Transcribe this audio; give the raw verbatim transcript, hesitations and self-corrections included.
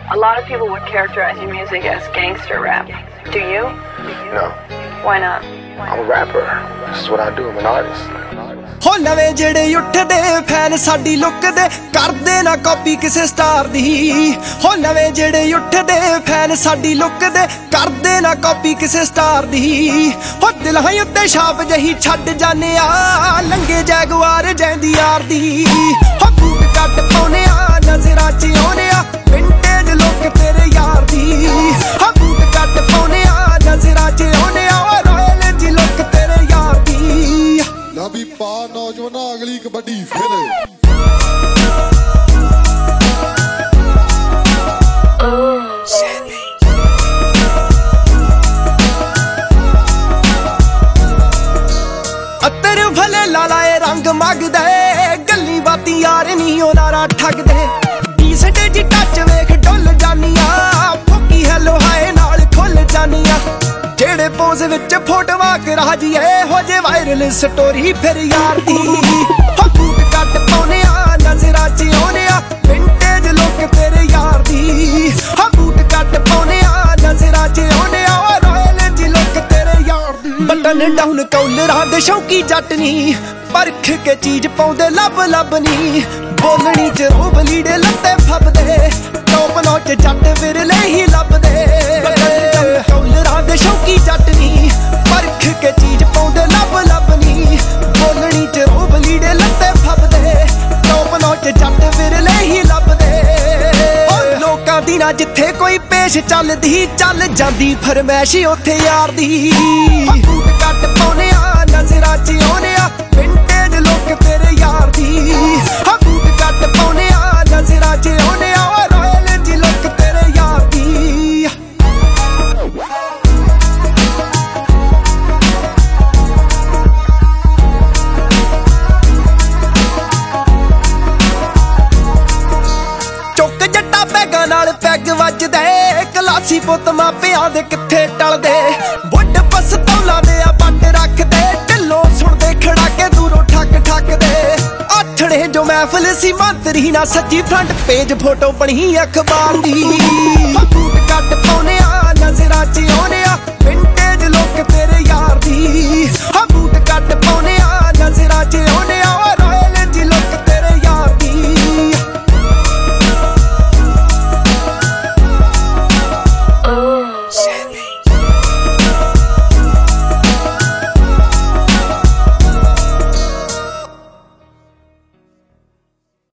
A lot of people would characterize your music as gangster rap. Do you? No. Why not? I'm a rapper. This is what I do. I'm an artist. ਹੋ ਨਵੇਂ ਜਿਹੜੇ ਉੱਠਦੇ fan ਸਾਡੀ look ਦੇ ਕਰਦੇ ਨਾ copy ਕਿਸੇ star ਦੀ ਹੋ ਨਵੇਂ ਜਿਹੜੇ ਉੱਠਦੇ ਫੈਨ ਸਾਡੀ ਲੁੱਕ ਦੇ ਕਰਦੇ ਨਾ ਕਾਪੀ ਕਿਸੇ ਸਟਾਰ ਦੀ ਹੋ ਦਿਲਾਂ ਉੱਤੇ ਛਾਪ ਜਹੀ ਛੱਡ ਜਾਨੇ ਆ ਲੰਗੇ ਜੈਗਵਾਰ ਜੈਂਦੀ ਯਾਰ ਦੀ ਹੋ ਬੂਟ ਕੱਟ ਪਾਉਨੇ ਆ ਨਜ਼ਰਾਂ 'ਚ ਆਉਨੇ ਆ ਵਿੰਟੇਜ ਲੁੱਕ ਤੇਰੇ ਯਾਰ ਦੀ ਹੋ ਬੂਟ ਕੱਟ ਪਾਉਨੇ ਆ ਨਜ਼ਰਾਂ 'ਚ ਆਉਨੇ ਆ ਰਾਇਲ ਜੀ ਲੁੱਕ ਤੇਰੇ ਯਾਰ ਦੀ ਲਾ ਵੀ ਪਾ ਨੌਜਵਾਨਾਂ ਅਗਲੀ ਕਬੱਡੀ ਫਿਰ ਅਤਰ ਭਲੇ ਲਾਲਾਏ ਰੰਗ ਮੰਗਦੇ ਗੱਲੀ ਬਾਤੀ ਯਾਰ ਨੀ ਉਹ ਨਾਰਾ ਠੱਗਦੇ ਡੀਸੈਂਟ ਜੀ ਟੱਚ ਵੇਖ ਡੁੱਲ ਜਾਨੀਆਂ ਫੁੱਕੀ ਹੈਲੋ ਹਾਏ ਨਾਲ ਖੁੱਲ ਜਾਨੀਆਂ ਜਿਹੜੇ ਪੋਜ਼ ਵਿੱਚ ਫੋਟੋਆਂ ਕਰਾ ਜੀਏ ਹੋ ਜੇ ਵਾਇਰਲ ਸਟੋਰੀ ਫਿਰ ਯਾਰ ਦੀ ਹੋ ਬੂਟ ਕੱਟ ਪਾਉਨੇ ਆ ਨਜ਼ਰਾਂ 'ਚ ਆਉਨੇ ਆ ਵਿੰਟੇਜ ਲੁੱਕ ਤੇਰੇ ਯਾਰ ਦੀ ਹੋ ਬੂਟ ਕੱਟ ਪਾਉਨੇ ਆ ਨਜ਼ਰਾਂ 'ਚ ਆਉਨੇ ਆ ਰਾਇਲ ਜੀ ਲੁੱਕ ਤੇਰੇ ਯਾਰ ਦੀ ਬਟਨ ਡਾਊਨ ਕੌਲਰਾਂ ਦੇ ਸ਼ੌਕੀ ਜੱਟ ਨੀ ਪਰਖ ਕੇ ਚੀਜ਼ ਪਾਉਂਦੇ ਲੱਭ ਲੱਭ ਨੀ ਬੋਲਣੀ 'ਚ ਰੋਬ ਲੀੜੇ ਲੱਤੇ ਫੱਬਦੇ ਟੋਪ ਨੋਚ ਜੱਟ ਵਿਰਲੇ ਹੀ ਲੱਭਦੇ ਕੌਲਰਾਂ ਦੇ ਸ਼ੌਕੀ ਜੱਟ ਨੀ ਪਰਖ ਕੇ ਚੀਜ਼ ਪਾਉਂਦੇ ਲੱਭ ਲੱਭ ਨੀ ਬੋਲਣੀ 'ਚ ਰੋਬ ਲੀੜੇ ਲੱਤੇ ਫੱਬਦੇ ਟੋਪ ਨੋਚ ਜੱਟ ਵਿਰਲੇ ਹੀ ਲੱਭਦੇ ਓ ਲੋਕਾਂ ਦੀ ਨਾ ਜਿੱਥੇ ਕੋਈ ਪੇਸ਼ ਚੱਲਦੀ ਚੱਲ ਜਾਂਦੀ ਫਰਮੈਸ਼ ਉੱਥੇ ਯਾਰ ਦੀ ਬੂਟ ਕੱਟ ਪਾਉਨੇ ਆ ਨਜ਼ਰਾਂ 'ਚ ਆਉਨੇ ਆ ਵਿੰਟੇਜ ਲੁੱਕ ਤੇਰੇ ਯਾਰ ਦੀ ਹਾਂ ਬੂਟ ਕੱਟ ਪਾਉਨੇ ਆ ਨਜ਼ਰਾਂ 'ਚ ਆਉਨੇ ਆ ਰਾਇਲ ਜੀ ਲੁੱਕ ਤੇਰੇ ਯਾਰ ਦੀ ਚੁੱਕ ਜੱਟਾ ਪੈਗਾਂ ਨਾਲ ਪੈਗ ਵੱਜਦੇ ਕਲਾਸੀ ਪੁੱਤ ਮਾਪਿਆਂ ਦੇ ਕਿੱਥੇ ਟਲਦੇ ਵੱਡ ਪਸਤੌਲਾਂ ਦੇ ਆ ਬੱਟ ਰੱਖਦੇ ਢਿੱਲੋਂ ਸੁਣਦੇ ਖੜਾ ਕੇ ਦੂਰੋਂ ਠੱਕ ਠੱਕਦੇ ਆਥਣੇ ਜੋ ਮਹਿਫਲ ਸੀ ਮੰਤਰੀ ਨਾ ਸੱਜੀ ਫਰੰਟ ਪੇਜ ਫੋਟੋ ਬਣੀ ਅਖਬਾਰ ਦੀ ਬੂਟ ਕੱਟ ਪਾਉਨੇ ਆ ਨਜ਼ਰਾਂ 'ਚ ਆਉਨੇ ਆ ਵਿੰਟੇਜ ਲੁੱਕ ਤੇਰੇ ਯਾਰ ਦੀ ਹਾਂ ਬੂਟ ਕੱਟ ਪਾਉਨੇ ਆ ਨਜ਼ਰਾਂ 'ਚ